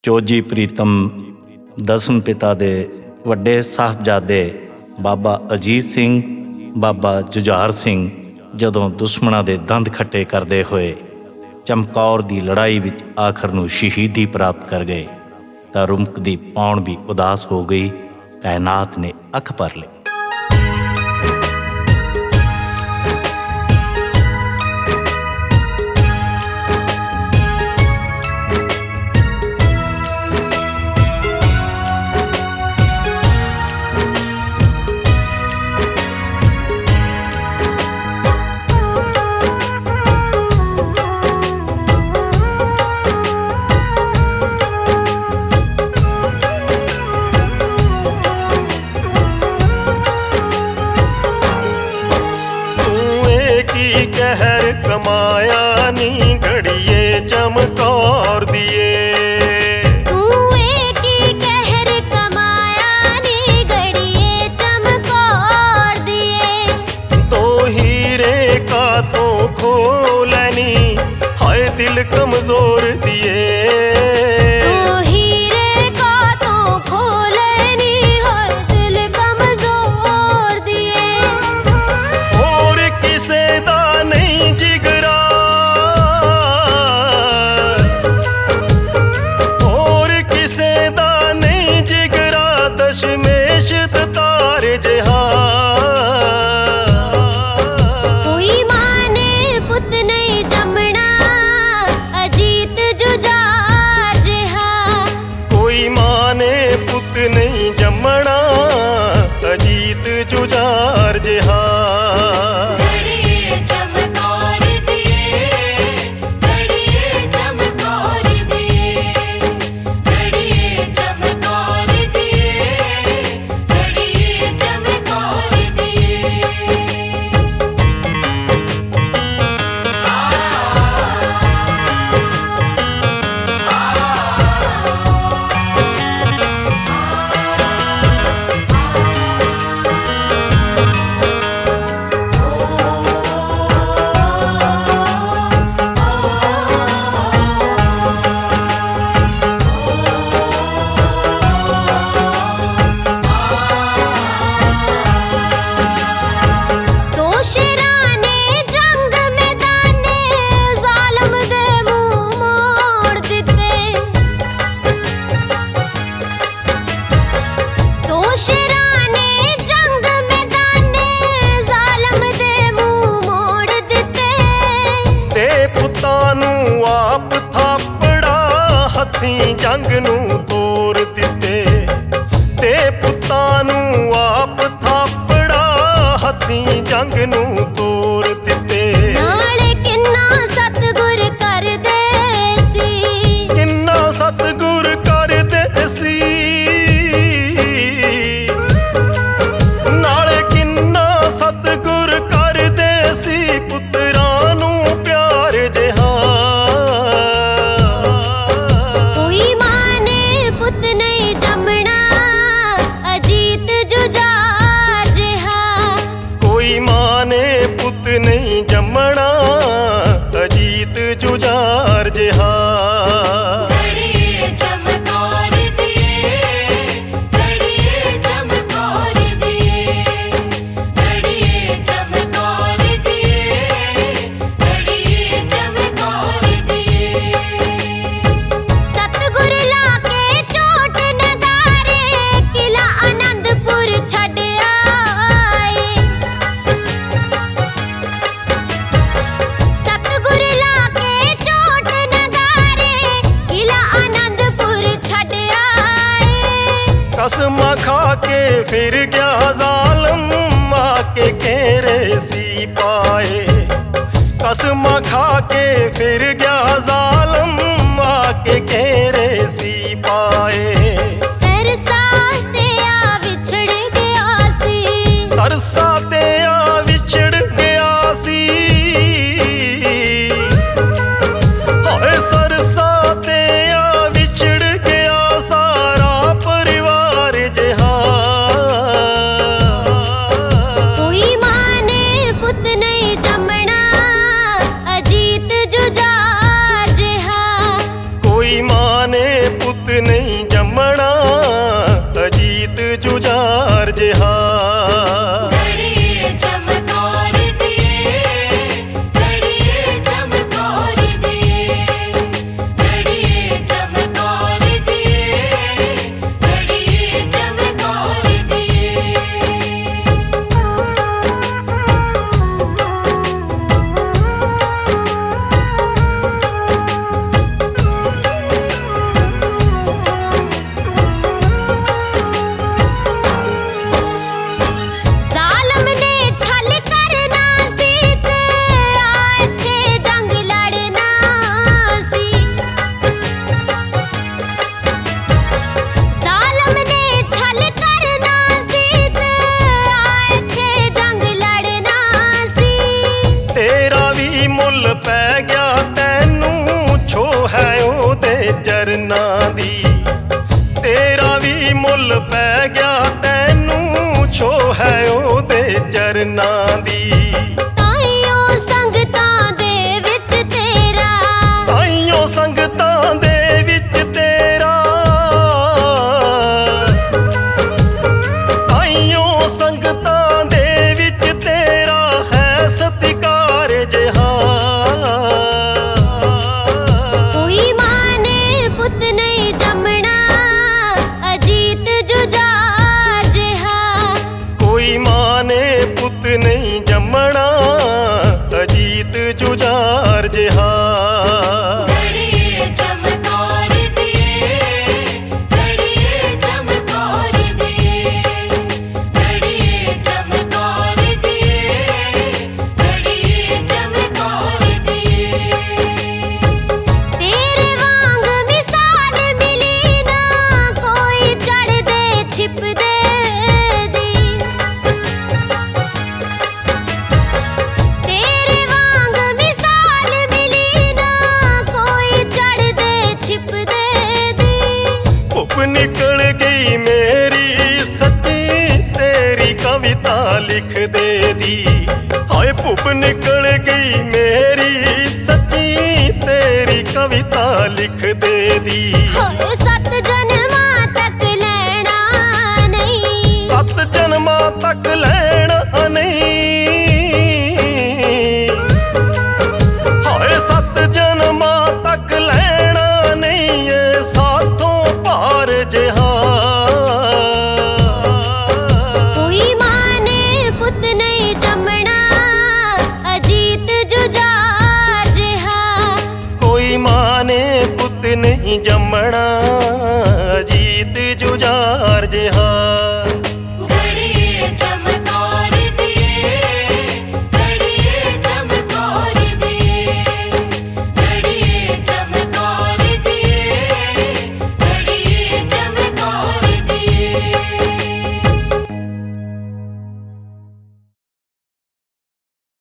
ਚੋਜੀ ਪ੍ਰੀਤਮ ਦਸਮ ਪਿਤਾ ਦੇ ਵੱਡੇ ਸਾਹਿਬਜ਼ਾਦੇ ਬਾਬਾ ਅਜੀਤ ਸਿੰਘ, ਬਾਬਾ ਜੁਝਾਰ ਸਿੰਘ ਜਦੋਂ ਦੁਸ਼ਮਣਾਂ ਦੇ ਦੰਦ ਖੱਟੇ ਕਰਦੇ ਹੋਏ ਚਮਕੌਰ ਦੀ ਲੜਾਈ ਵਿੱਚ ਆਖਰ ਨੂੰ ਸ਼ਹੀਦੀ ਪ੍ਰਾਪਤ ਕਰ ਗਏ ਤਾਂ ਰੁਮਕ ਦੀ ਪੌਣ ਵੀ ਉਦਾਸ ਹੋ ਗਈ। ਕਾਇਨਾਤ ਨੇ ਅੱਖ ਭਰ ਲਈ। कहर कमाया नी घड़िए चमकौर दिए, तू एक ही कहर कमाया नी घड़िए चमकौर दिए। तो हीरे का तो खोलनी हाय दिल कमजोर दिए, तो हीरे का तो खोलनी हाय दिल कमजोर दिए। और किसे दा नहीं जिगरा, और किसे दा नहीं जिगरा दशमेश तार जहां। कोई माने पुत नहीं जमना अजीत जुझार जिहा, कोई माने पुत नहीं जमना अजीत जुझार जहां। आप थापड़ा हथी जंग नू तोड़ दिते, ते पुत्तां नू आप थापड़ा हथी जंग नू तोड़ दिते। नाले किन्ना सतगुर कर दे सी, किन्ना सतगुर कर दे सी, नाले किन्ना सतगुर कर दे सी पुत्तरां नू प्यार जहां। पुत नहीं जमना अजीत जुझार जिहा, कोई माने पुत नहीं जमना अजीत जुझार जहां। कसम खा के फिर गया जालम आके घेरे सी पाए, कसम खा के फिर गया जालम आके घेरे सी पाए। सरसा ते आ विछड़ गया सी, सरसा ते आ विछड़ गया सी, हाय सरसा ते आ विछड़ गया सारा परिवार जहां। कोई माने पुत नहीं जमना अजीत जुझार जिहा, कोई मान तेरा भी मुल पै गया तैनू छो है ओदे चरनां दी। ताइयों संगतां दे विच तेरा, ताइयों संगतां दे विच तेरा, ताइयों संगतां दे विच तेरा है सत्कार जिहा। कोई माने पुत नहीं जमना अजीत जुझार जिहा। कोई माने पुत नहीं जमना अजीत जुझार जिहा। तेरे वांग मिसाल मिली ना कोई चढ़दे छिपदे दी। तेरे वांग मिसाल मिली ना कोई चढ़दे छिपदे दी। पुप निकल गई मेरी सच्ची तेरी कविता लिख दे दी। हाय पुप निकल गई मेरी सच्ची तेरी कविता लिख दे दी। होए सत जन्मां तक लैना नहीं, सत जन्मां तक लैना नहीं। हाय सत जन्मां तक लैना नहीं ये साथों पार जिहा। कोई माने पुत नहीं जमना अजीत जुझार जिहा। कोई माने पुत नहीं जमना अजीत जुझार जिहा।